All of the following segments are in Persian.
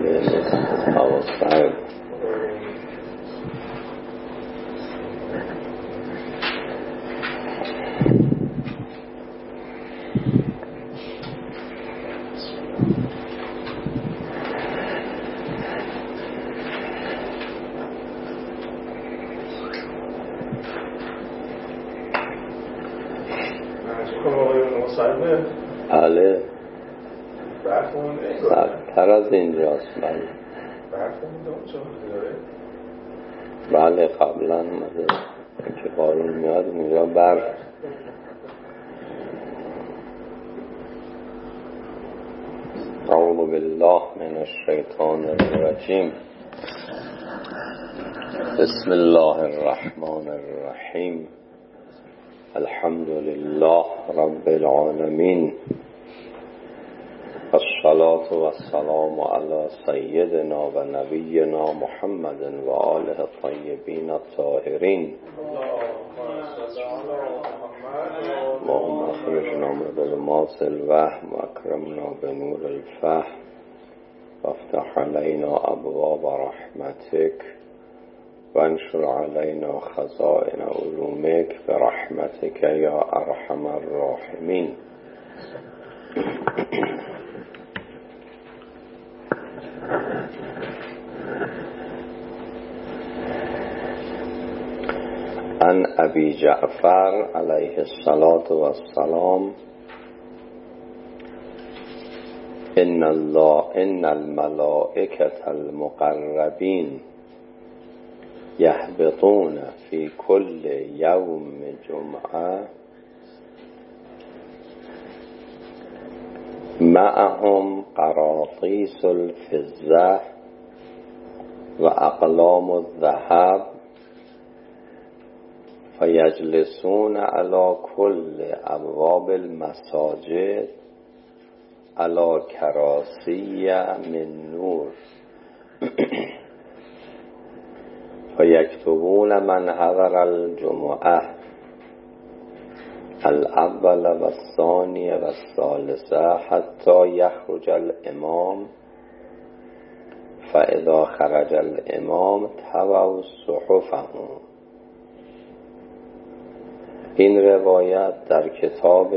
حواسر بله سرتر از اینجاست. بله قبلا اومده که بارون میاد اونجا برف. اعوذ بالله من الشیطان الرجیم. بسم الله الرحمن الرحیم. الحمد لله رب العالمین، الصلاة والسلام علی سیدنا و نبینا محمد و آله الطیبین الطاهرین. اللهم اخرجنا من ظلمات الوهم و اکرمنا بنور الفهم وافتح علینا ابواب رحمتک وانشر علینا خزائن علومک برحمتک یا ارحم الراحمین. عن ابی جعفر علیه الصلاة والسلام ان الملائکة المقربین یهبطون فی کل یوم جمعه معهم قراطیس الفضة و اقلام الذهب فیجلسون علی کل ابواب المساجد علی کراسی من نور فیکتبون من حضر الجمعه الاول و الثانی و الثالثه حتی یخرج الامام فاذا خرج الامام طووا صحفهم. این روایت در کتاب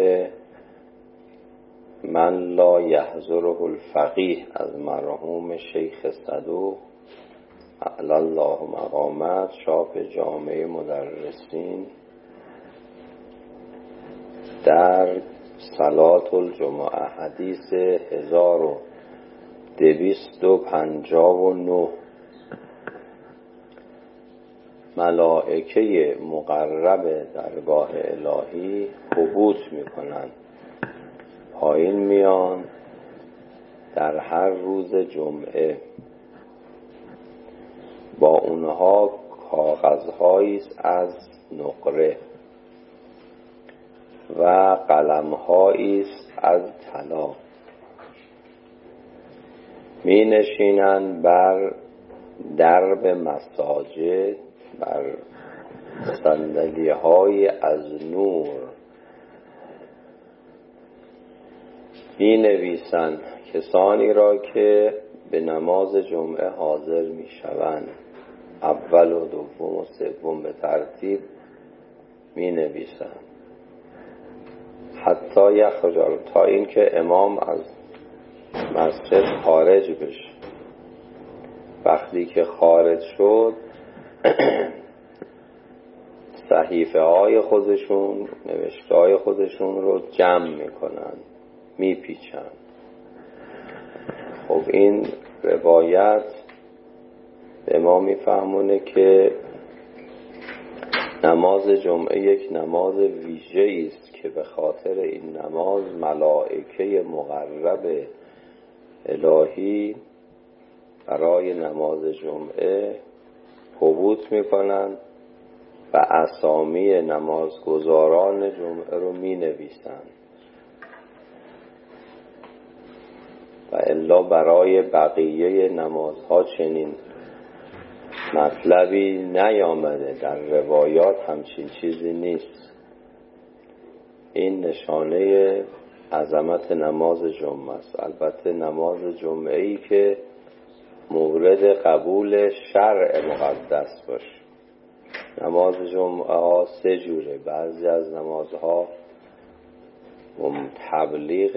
من لا یحضره الفقیه از مرحوم شیخ صدوق اعلی الله مقامت چاپ جامعه مدرسین در صلاة الجمعه حدیث 1259 ملائکه مقرب درگاه الهی هبوط میکنن، پایین میان در هر روز جمعه. با اونها کاغذهایی از نقره و قلمهایی از طلا. می نشینند بر درب مساجد بر صندلی های از نور. می نویسند کسانی را که به نماز جمعه حاضر می شوند، اول و دوم و سوم به ترتیب می نویسند حتی یخرج، تا اینکه امام از مسجد خارج بشه. وقتی که خارج شد صحیفه های خودشون، نوشته های خودشون رو جمع میکنن، میپیچن. خب این روایت به ما میفهمونه که نماز جمعه یک نماز ویژه‌ای است که به خاطر این نماز ملائکه مقرب الهی برای نماز جمعه هبوط میکنند و اسامی نمازگزاران جمعه رو می نویسند و الا برای بقیه نمازها چنین مطلبی نیامده، در روایات همچین چیزی نیست. این نشانه عظمت نماز جمعه است. البته نماز جمعه‌ای که مورد قبول شرع مقدس باشه. نماز جمعه ها 3 جوره. بعضی از نمازها تبلیغ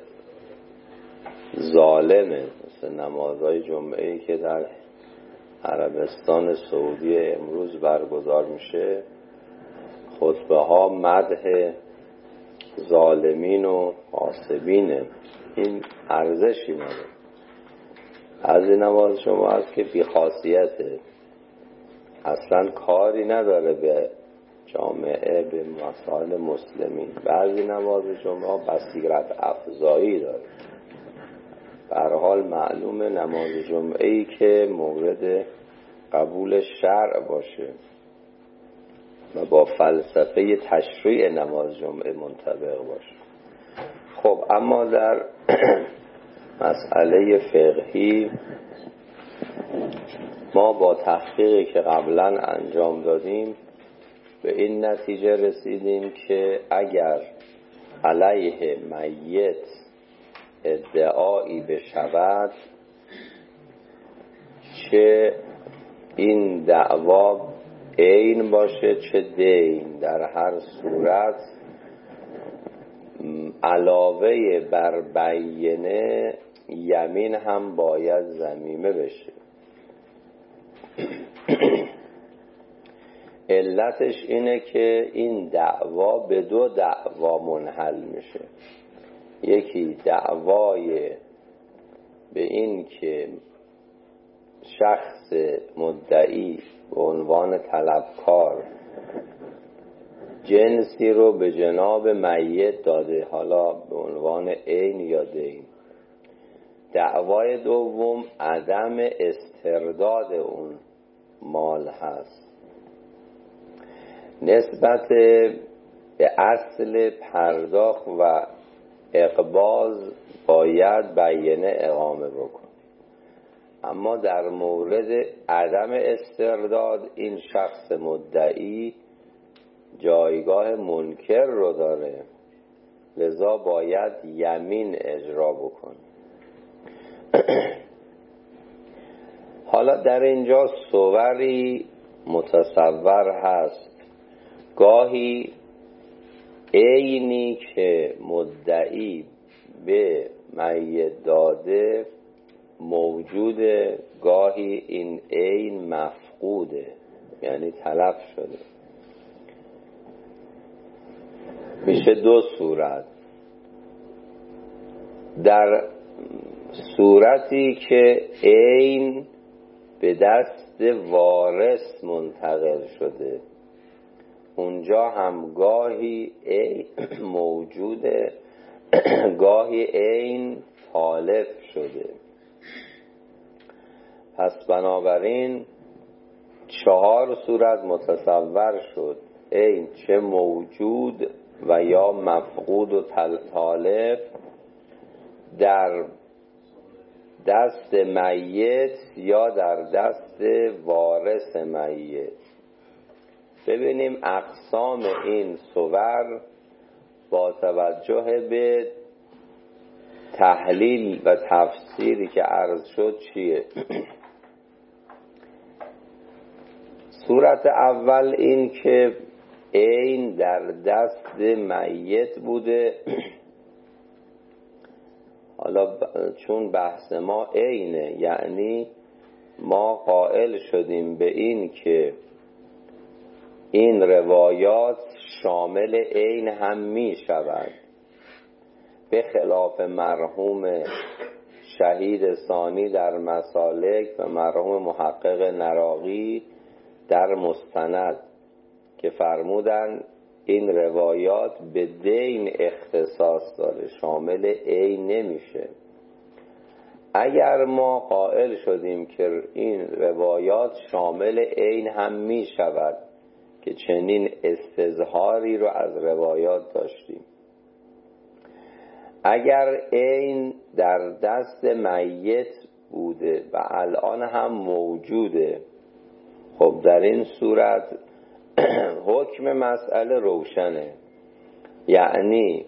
ظالمه، مثل نمازهای جمعه‌ای که در عربستان سعودی امروز برگزار میشه. خطبه ها مدح ظالمین و غاصبینه. این ارزشی نداره. از این نماز جمعه است که بی‌خاصیته، اصلا کاری نداره به جامعه، به مسائل مسلمین. بعضی نماز جمعه بصیرت افزایی داره. به هر حال معلومه نماز جمعه‌ای که مورد قبول شرع باشه و با فلسفه تشریع نماز جمعه منطبق باشه. خب اما در مسئله فقهی ما با تحقیقی که قبلا انجام دادیم به این نتیجه رسیدیم که اگر علیه میت ادعایی بشود، چه این دعوا عین باشه چه دین، در هر صورت علاوه بر بینه یمین هم باید ضمیمه بشه. علتش اینه که این دعوا به 2 دعوا منحل میشه. یکی دعوای به این که شخص مدعی به عنوان طلبکار جنسی رو به جناب میت داده، حالا به عنوان عین یا دین. دعوای دوم عدم استرداد اون مال هست. نسبت به اصل پرداخت و اقباض باید بینه اقامه بکن، اما در مورد عدم استرداد این شخص مدعی جایگاه منکر رو داره، لذا باید یمین اجرا بکن. حالا در اینجا صوری متصور هست. گاهی عینی که مدعی به میت داده موجوده، گاهی این عین مفقوده، یعنی تلف شده. میشه 2 صورت. در صورتی که عین به دست وارث منتقل شده، اونجا هم گاهی عین موجوده، گاهی عین تالف شده. پس بنابراین 4 صورت متصور شد: عین چه موجود و یا مفقود و تالف در دست میت یا در دست وارث میت. ببینیم اقسام این صور با توجه به تحلیل و تفسیری که عرض شد چیه. صورت اول این که عین در دست میت بوده. حالا چون بحث ما عینه، یعنی ما قائل شدیم به این که این روایات شامل عین هم می شود، به خلاف مرحوم شهید ثانی در مسالک و مرحوم محقق نراقی در مستند که فرمودن این روایات به دین اختصاص داره، شامل عین نمیشه. اگر ما قائل شدیم که این روایات شامل عین هم می شود که چنین استظهاری رو از روایات داشتیم، اگر عین در دست میت بوده و الان هم موجوده، خب در این صورت حکم مسئله روشنه. یعنی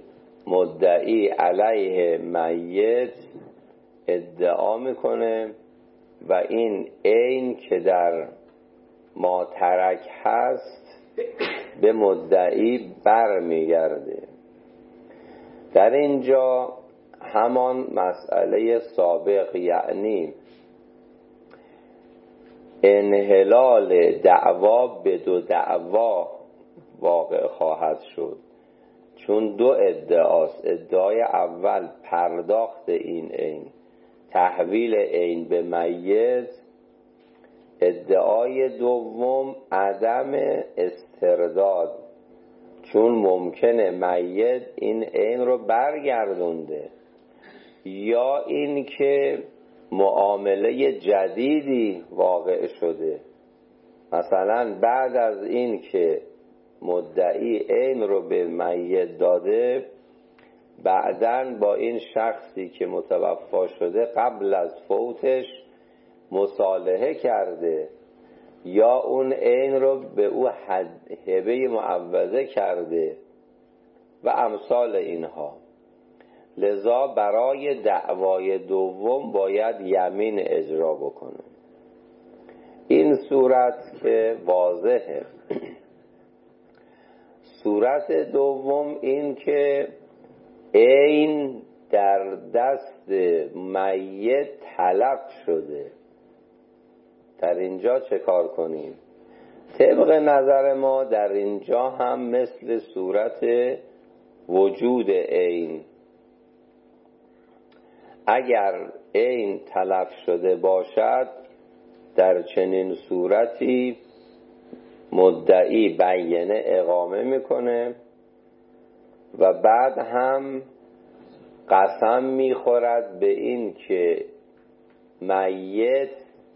مدعی علیه میت ادعا میکنه و این عین که در ما ترک هست به مدعی بر میگرده. در اینجا همان مسئله سابق، یعنی انحلال دعوا به دو دعوا واقع خواهد شد، چون دو ادعاست. ادعای اول پرداخت این عین، تحویل عین به میت. ادعای دوم عدم استرداد، چون ممکنه میت این عین رو برگردونده، یا این که معامله جدیدی واقع شده. مثلا بعد از این که مدعی عین رو به میت داده، بعداً با این شخصی که متوفا شده قبل از فوتش مصالحه کرده، یا اون عین رو به او هبه معوضه کرده و امثال اینها. لذا برای دعوای دوم باید یمین اجرا بکنه. این صورت که واضحه. صورت دوم این که عین در دست میت تلف شده. در اینجا چه کار کنیم؟ طبق نظر ما در اینجا هم مثل صورت وجود عین، اگر عین تلف شده باشد، در چنین صورتی مدعی بینه اقامه میکنه و بعد هم قسم میخورد به این که میت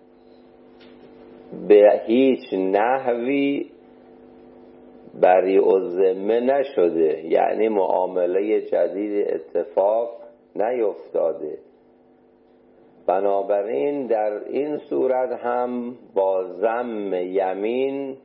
به هیچ نحوی بریء الذمه نشده، یعنی معامله جدید اتفاق نیفتاده. بنابراین در این صورت هم با ضم یمین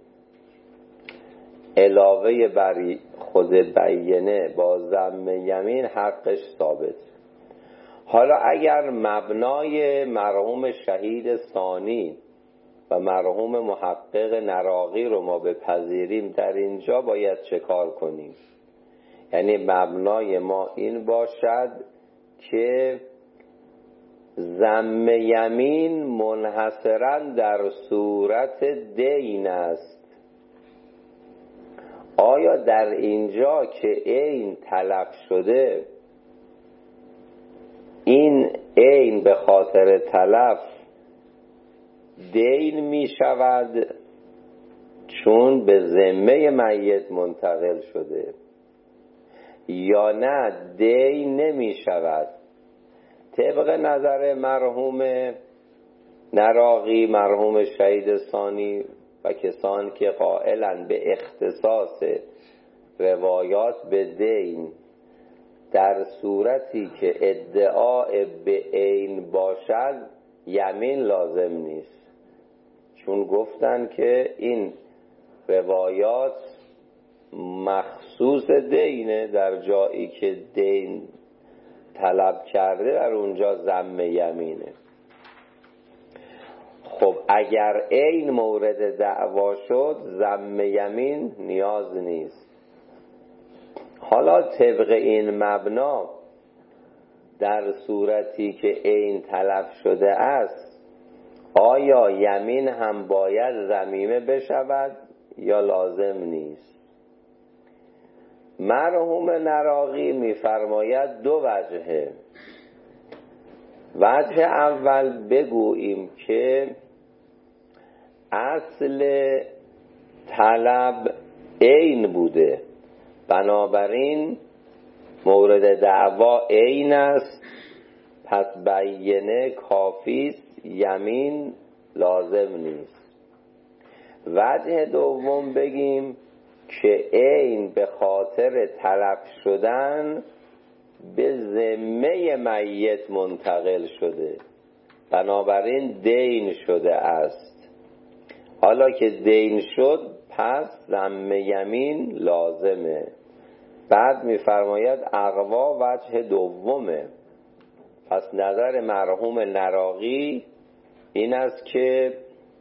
علاوه بر خود بینه با ضم یمین حقش ثابت. حالا اگر مبنای مرحوم شهید ثانی و مرحوم محقق نراقی رو ما بپذیریم، در اینجا باید چه کار کنیم؟ یعنی مبنای ما این باشد که ضم یمین منحصراً در صورت دین است. آیا در اینجا که عین تلف شده، این عین به خاطر تلف دین می شود چون به ذمه میت منتقل شده، یا نه دین نمی شود؟ طبق نظر مرحوم نراقی، مرحوم شهید ثانی و کسانی که قائلند به اختصاص روایات به دین، در صورتی که ادعا به عین باشد یمین لازم نیست، چون گفتن که این روایات مخصوص دینه، در جایی که دین طلب کرده در اونجا ضم یمینه. خب اگر عین مورد دعوا شد ضم یمین نیاز نیست. حالا طبق این مبنا در صورتی که عین تلف شده است، آیا یمین هم باید ضمیمه بشود یا لازم نیست؟ مرحوم نراقی می‌فرماید دو وجهه. وجه اول بگوییم که اصل طلب عین بوده، بنابراین مورد دعوا عین است، پس بینه کافی است، یمین لازم نیست. وجه دوم بگیم که عین به خاطر تلف شدن به ذمه میت منتقل شده، بنابراین دین شده است. حالا که دین شد پس ضم یمین لازمه. بعد می‌فرماید اقوا وجه دومه. پس نظر مرحوم نراقی این است که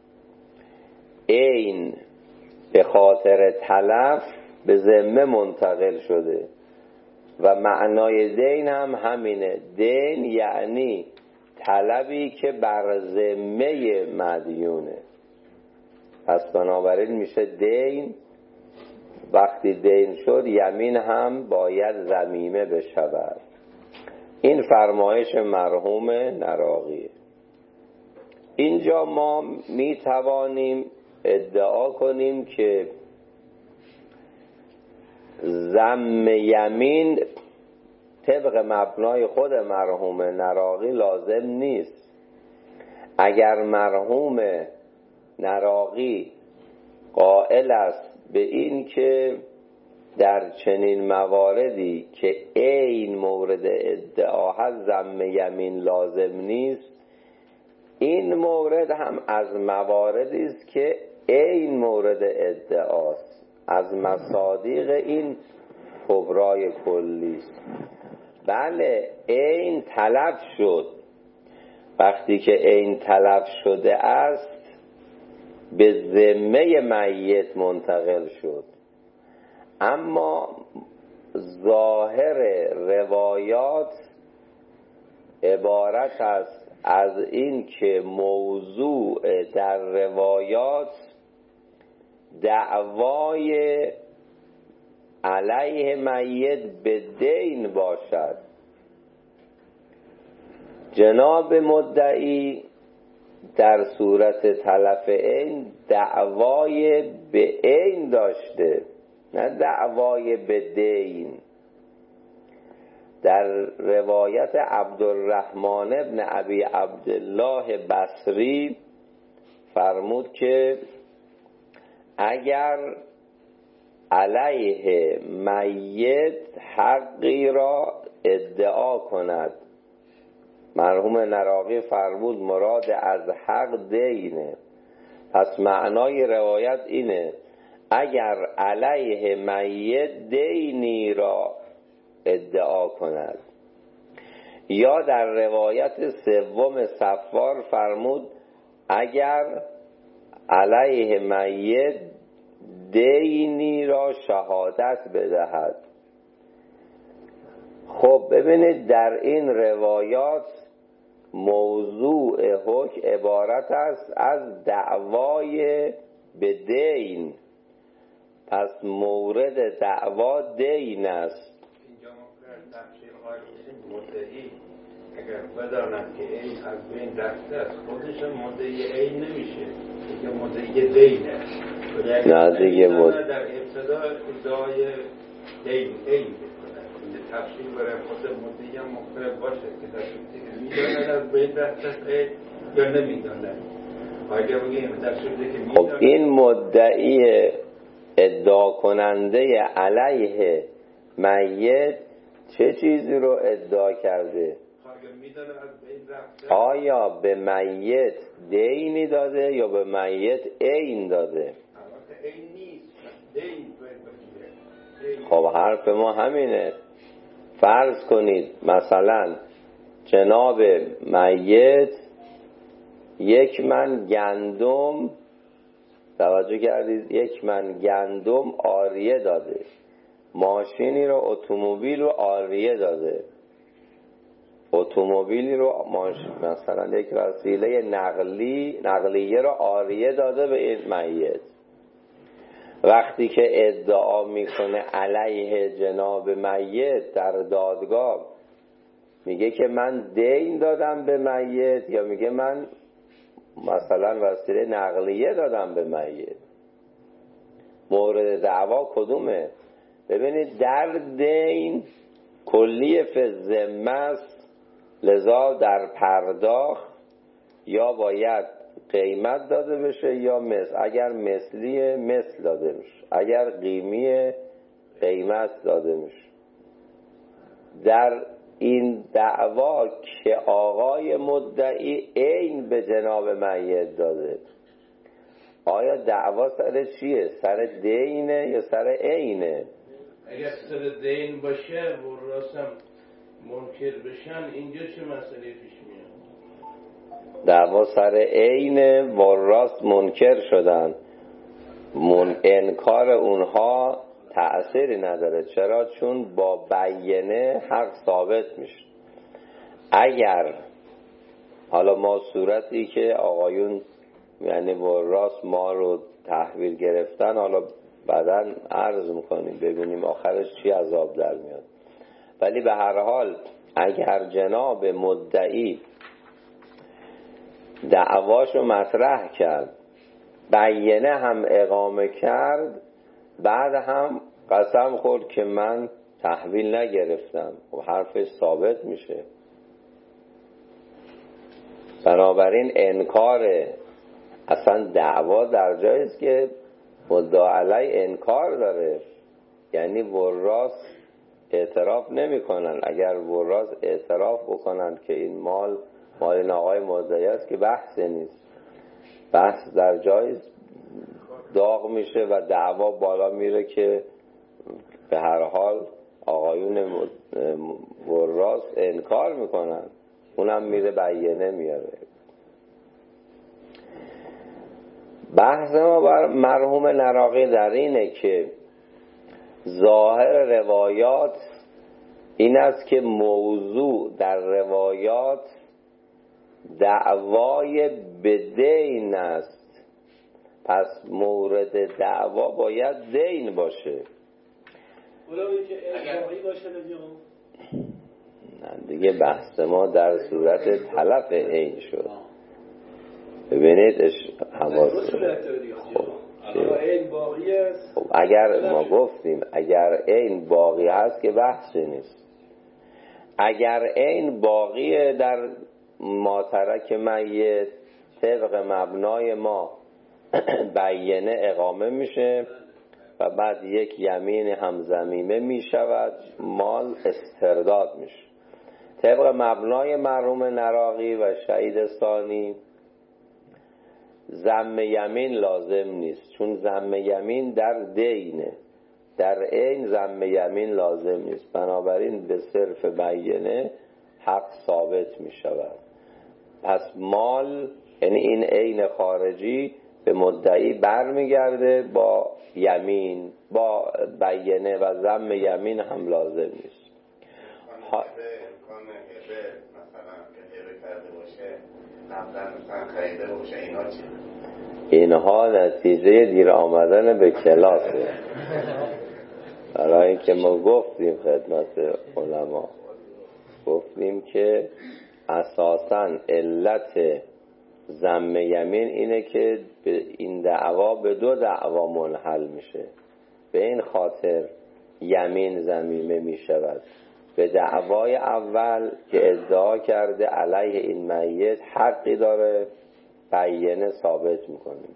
عین به خاطر تلف به ذمه منتقل شده و معنای دین هم همینه. دین یعنی طلبی که بر ذمه مدیونه. پس بنابراین میشه دین. وقتی دین شد یمین هم باید ضمیمه بشود. این فرمایش مرحوم نراقیه. اینجا ما می توانیم ادعا کنیم که ضم یمین طبق مبنای خود مرحوم نراقی لازم نیست. اگر مرحوم نراقی قائل است به این که در چنین مواردی که عین مورد ادعا هست ضم یمین لازم نیست، این مورد هم از مواردی است که عین مورد ادعاست، از مصادیق این کبرای کلی است. بله عین تلف شد. وقتی که عین تلف شده است به ذمه میت منتقل شد، اما ظاهر روایات عبارت است از این که موضوع در روایات دعوای علیه میت به دین باشد. جناب مدعی در صورت تلف عین دعوای به عین داشته، نه دعوای به دین. در روایت عبدالرحمن ابن ابی عبدالله بصری فرمود که اگر علیه میت حقی را ادعا کند، مرحوم نراقی فرمود مراد از حق دینه. پس معنای روایت اینه اگر علیه میت دینی را ادعا کند. یا در روایت سوم صفار فرمود اگر علیه میت دینی را شهادت بدهد. خب ببینید در این روایات موضوع حکم عبارت است از دعوای به دین. پس مورد دعوا دین است. اینجا ممکن تفسیر قائل بشیم مدعی اگر بداند که این از بین رفته است خودش مدعی عین نمیشه، دیگه مدعی دینه. نه دیگه در ابتدا ادعای دین عین بکنه. این تفسیر برای خود مدعی هم مختلف باشه که در صورتی که میداند از بین رفته است یا نمیداند. اگر بگیم در صورتی که میداند، خب این مدعی ادعا کننده علیه میت چه چیزی رو ادعا کرده؟ آیا به میت دینی داده یا به میت عین داده؟ خب حرف ما همینه. فرض کنید مثلا جناب میت 1 من گندم، توجه کردید، 1 من گندم عاریه داده، ماشینی رو، اتومبیل رو عاریه داده، اتومبیلی رو مثلا یک وسیله نقلیه رو عاریه داده به این میت. وقتی که ادعا میکنه علیه جناب میت در دادگاه، میگه که من دین دادم به میت یا میگه من مثلا وسیله نقلیه دادم به میت؟ مورد دعوا کدومه؟ ببینید در دین کلیه فی الذمه است، لذا در پرداخت یا باید قیمت داده بشه یا مثل، اگر مثلی مثل داده بشه، اگر قیمی قیمت داده بشه. در این دعوا که آقای مدعی عین به جناب میت داده، آیا دعوا سر چیه؟ سر دینه یا سر عینه؟ اگر سر دین باشه و راستم منکر بشن اینجا چه مسئله پیش میاد؟ دعوا سر عین وراث منکر شدن، انکار اونها تأثیری نداره. چرا؟ چون با بیینه حق ثابت میشه. اگر حالا ما صورتی که آقایون یعنی وراث ما رو تحویل گرفتن، حالا بعداً عرض میکنیم ببینیم آخرش چی عذاب در میاد، ولی به هر حال اگر جناب مدعی دعواشو مطرح کرد، بیینه هم اقامه کرد، بعد هم قسم خورد که من تحویل نگرفتم، و حرفش ثابت میشه. بنابراین انکار اصلا دعوا در جایی است که مدعا علی انکار داره، یعنی وراث اعتراف نمی کنن. اگر وراث اعتراف بکنن که این مال این آقای مدعی است که بحث نیست، بحث در جایی داغ میشه و دعوا بالا میره که به هر حال آقایون وراث انکار میکنن، اونم میره بیینه میاره. بحث ما بر مرحوم نراقی در اینه که ظاهر روایات این است که موضوع در روایات دعوای بدین است، پس مورد دعوا باید دین باشه. اونایی که واقعی باشه دیگه بحث ما در صورت تلف عین شد. ببینید حواس خب اگر ما گفتیم اگر عین باقی هست که بحثی نیست. اگر عین باقی در ماترک میت طبق مبنای ما بیینه اقامه میشه و بعد یک یمین همزمیمه میشود، مال استرداد میشه. طبق مبنای مرحوم نراقی و شهید ثانی ضم یمین لازم نیست، چون ضم یمین در دینه، در عین ضم یمین لازم نیست. بنابراین به صرف بیینه حق ثابت می شود. پس مال یعنی این عین خارجی به مدعی برمیگرده با یمین، با بیینه و ضم یمین هم لازم نیست. امکان هبه مثلا که هبه کرده باشه قبلا مثلا خریده باشه، اینا چی؟ اینها نتیجه دیر آمدن به کلاسه. برای اینکه ما گفتیم خدمت علما، گفتیم که اساساً علت ضم یمین اینه که این دعوا به دو دعوا منحل میشه. به این خاطر یمین ضمیمه میشود. به دعوای اول که ادعا کرده علیه این میت حقی داره، بیینه ثابت میکنیم.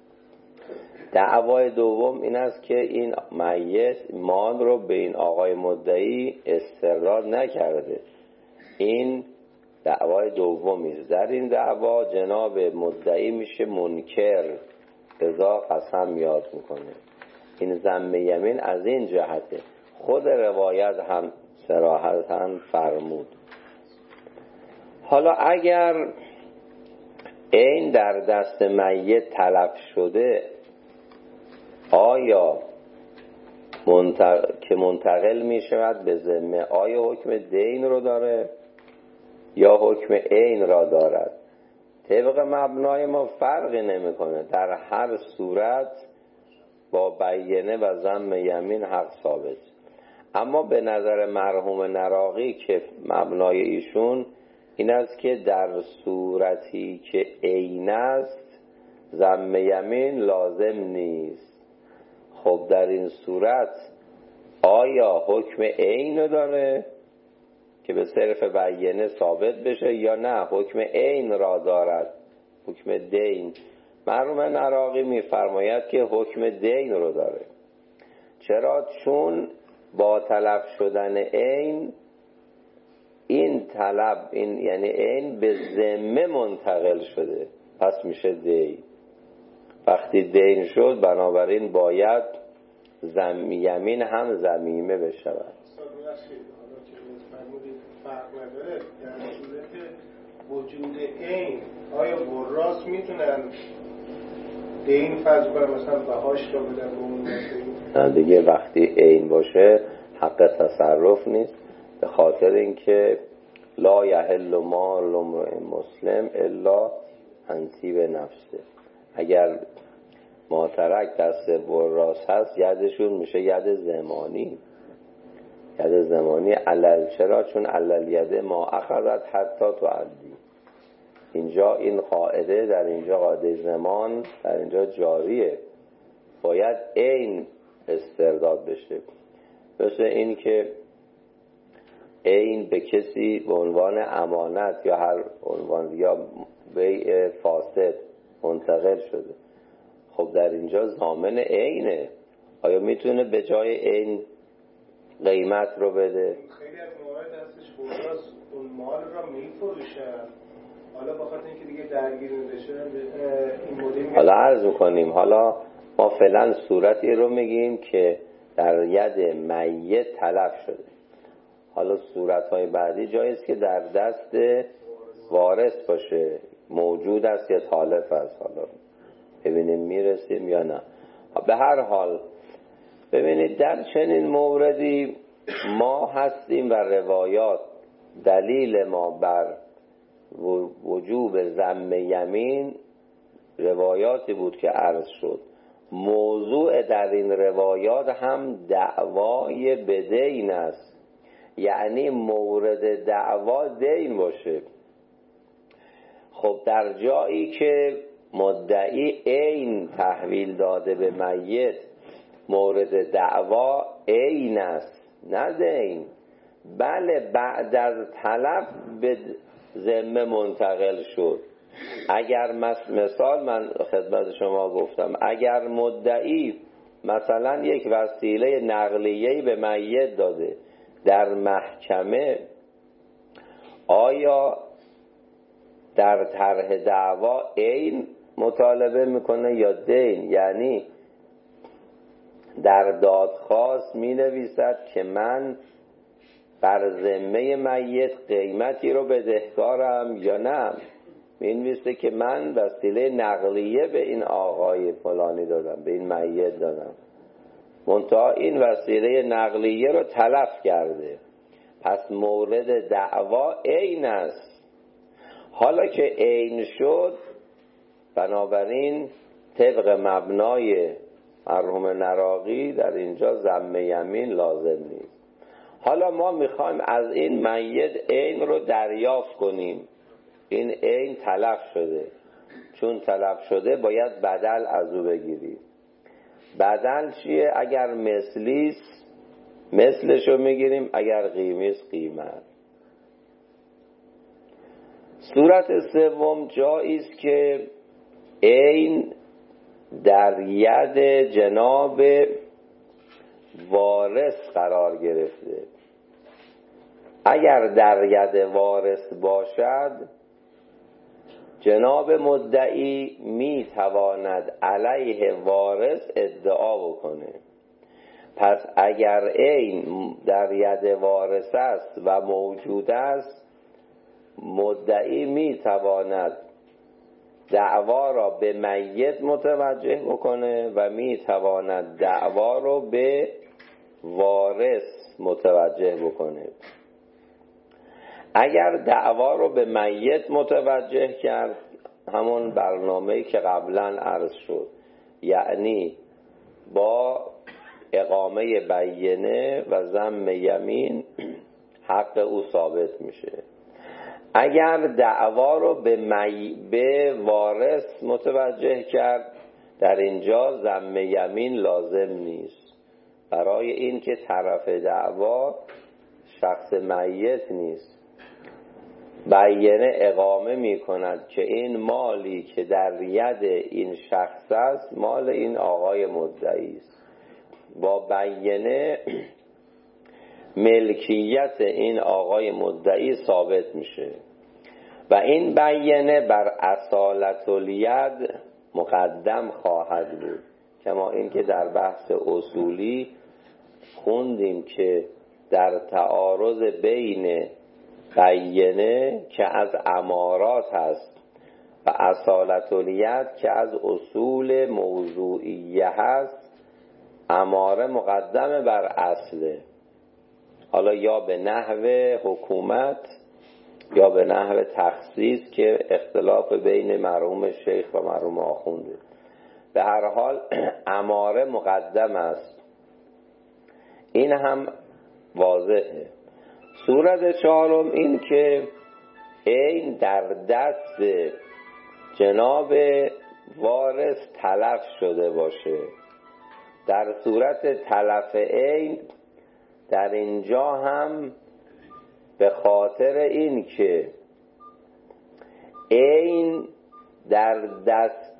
دعوای دوم این است که این میت مال رو به این آقای مدعی استرداد نکرده. این دعوای دومی است. در این دعوا جناب مدعی میشه منکر، لذا قسم یاد میکنه. این ضم یمین از این جهته. خود روایت هم صراحتاً فرمود. حالا اگر این در دست میت تلف شده، آیا که منتقل می شود به ذمه، آیا حکم دین رو داره یا حکم عین را دارد؟ طبق مبنای ما فرقی نمیکنه، در هر صورت با بیینه و ضم یمین حق ثابت. اما به نظر مرحوم نراقی که مبنای ایشون این است که در صورتی که عین است ضم یمین لازم نیست. خب در این صورت آیا حکم عین داره که به صرف بیینه ثابت بشه یا نه حکم عین را دارد، حکم دین؟ مرحوم نراقی میفرماید که حکم دین رو داره. چرا؟ چون با تلف شدن عین این طلب، این یعنی عین به ذمه منتقل شده، پس میشه دین. وقتی دین شد بنابراین باید یمین هم ضمیمه بشود. فرق نداره در صورت وجود این آیا وراث میتونن دین فرض کنن مثلا بهاش رو بدن به اون نه دیگه وقتی عین باشه حق تصرف نیست، به خاطر اینکه لا یحل مال امرئ مسلم الا عن طیب نفسه. اگر ماترک دست وراث هست یدشون میشه ید زمانی، ید زمانی علل. چرا؟ چون علل یده ما اخذت حتی تعدی. اینجا این قاعده، در اینجا قاعده زمان در اینجا جاریه، باید عین استرداد بشه. مثل این که عین به کسی به عنوان امانت یا هر عنوان یا بیع فاسد منتقل شده، خب در اینجا ضامن عینه، آیا میتونه به جای عین قیمت رو بده؟ خیلی از موارد هستش وراث اون مال را میفروشن، حالا بخاطر اینکه دیگه درگیر نشه این مدل. حالا عرض میکنیم، حالا ما فعلا صورتی رو میگیم که در ید میت تلف شده. حالا صورتهای بعدی جاییست که در دست وارث باشه، موجود است یا تالف است. حالا ببینیم میرسیم یا نه. به هر حال ببینید در چنین موردی ما هستیم و روایات دلیل ما بر وجوب ضم یمین روایاتی بود که عرض شد. موضوع در این روایات هم دعوای بدین است، یعنی مورد دعوا دین باشه. خب در جایی که مدعی عین تحویل داده به میت، مورد دعوا عین است نه دین. بله بعد از طلب به ذمه منتقل شد. اگر مثال من خدمت شما گفتم، اگر مدعی مثلا یک وسیله نقلیه‌ای به میت داده در محکمه، آیا در طرح دعوا عین مطالبه میکنه یا دین؟ یعنی در دادخواست می نویسد که من بر ذمه میت قیمتی رو بدهکارم یا نه؟ می نویسه که من وسیله نقلیه به این آقای فلانی دادم، به این میت دادم، منتها این وسیله نقلیه رو تلف کرده، پس مورد دعوا عین است. حالا که عین شد، بنابراین طبق مبنای مرحوم نراقی در اینجا ضم یمین لازم نیست. حالا ما میخوایم از این میت عین رو دریافت کنیم. این عین تلف شده، چون تلف شده باید بدل از او بگیریم. بدل چیه؟ اگر مثلیست مثلشو میگیریم، اگر قیمیست قیمت. صورت سوم جاییست که عین در ید جناب وارث قرار گرفته. اگر در ید وارث باشد، جناب مدعی می تواند علیه وارث ادعا بکنه. پس اگر عین در ید وارث است و موجود است، مدعی می تواند دعوا را به میت متوجه بکنه و می تواند دعوا را به وارث متوجه بکنه. اگر دعوا رو به میت متوجه کرد، همون برنامه‌ای که قبلا عرض شد، یعنی با اقامه بینه و ضم یمین حق او ثابت میشه. اگر دعوا رو به وارث متوجه کرد، در اینجا ضم یمین لازم نیست، برای این که طرف دعوا شخص میت نیست. بینه اقامه می کند که این مالی که در ید این شخص است مال این آقای مدعی است. با بینه ملکیت این آقای مدعی ثابت میشه و این بینه بر اصالت الید مقدم خواهد بود، کما این که در بحث اصولی خوندیم که در تعارض بین قینه که از امارات هست و اصالت الید که از اصول موضوعیه هست، اماره مقدمه بر اصله، حالا یا به نحو حکومت یا به نحو تخصیص که اختلاف بین مرحوم شیخ و مرحوم آخونده. به هر حال اماره مقدم است، این هم واضحه. صورت چهارم این که عین در دست جناب وارث تلف شده باشه. در صورت تلف عین در اینجا هم به خاطر این که عین در دست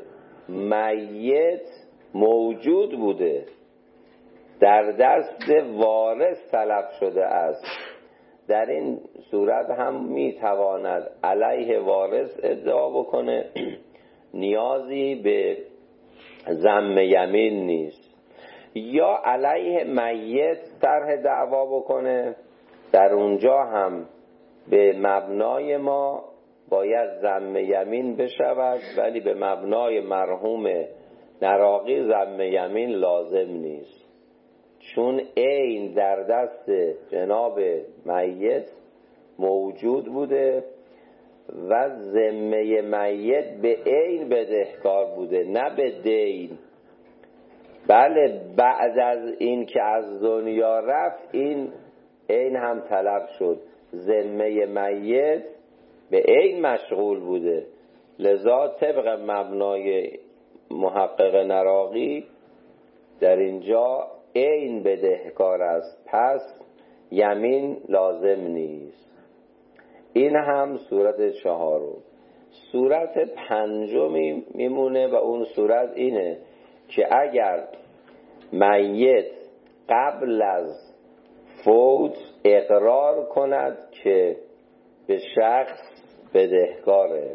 میت موجود بوده، در دست وارث تلف شده است، در این صورت هم میتواند علیه وارث ادعا بکنه، نیازی به ضم یمین نیست. یا علیه میت طرح دعوا بکنه، در اونجا هم به مبنای ما باید ضم یمین بشود، ولی به مبنای مرحوم نراقی ضم یمین لازم نیست، چون عین در دست جناب میت موجود بوده و ذمه میت به عین بدهکار بوده، نه به دین. بله بعد از این که از دنیا رفت این عین هم طلب شد، ذمه میت به عین مشغول بوده، لذا طبق مبنای محقق نراقی در اینجا عین بدهکار است، پس یمین لازم نیست. این هم صورت چهارم. صورت پنجمی میمونه و اون صورت اینه که اگر میت قبل از فوت اقرار کند که به شخص بدهکاره،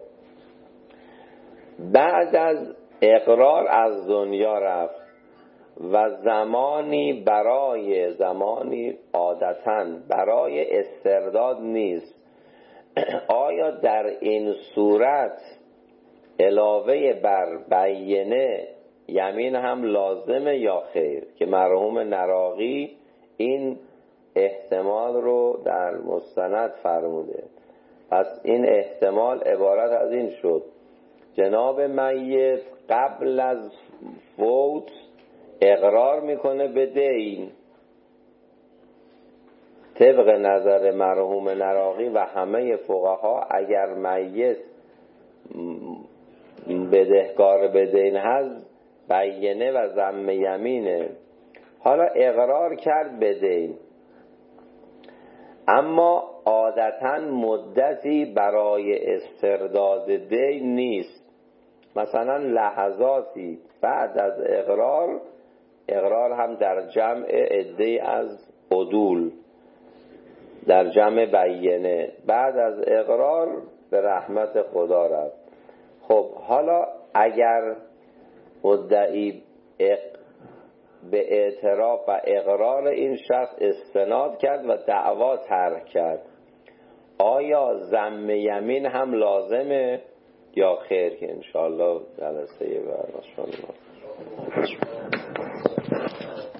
بعد از اقرار از دنیا رفت و زمانی عادتاً برای استرداد نیست، آیا در این صورت علاوه بر بینه یمین هم لازمه یا خیر؟ که مرحوم نراقی این احتمال رو در مستند فرموده. پس این احتمال عبارت از این شد: جناب میت قبل از فوت اقرار میکنه به دین، طبق نظر مرحوم نراقی و همه فقها اگر میت بدهکار به دین هست بینه و ضم یمینه. حالا اقرار کرد به دین، اما عادتاً مدتی برای استرداد دین نیست، مثلا لحظاتی بعد از اقرار هم در جمع عده از عدول، در جمع بینه، بعد از اقرار به رحمت خدا رفت. خب حالا اگر مدعی به اعتراف و اقرار این شخص استناد کرد و دعوا طرح کرد، آیا ضم یمین هم لازمه یا خیر؟ که انشاءالله جلسه بعد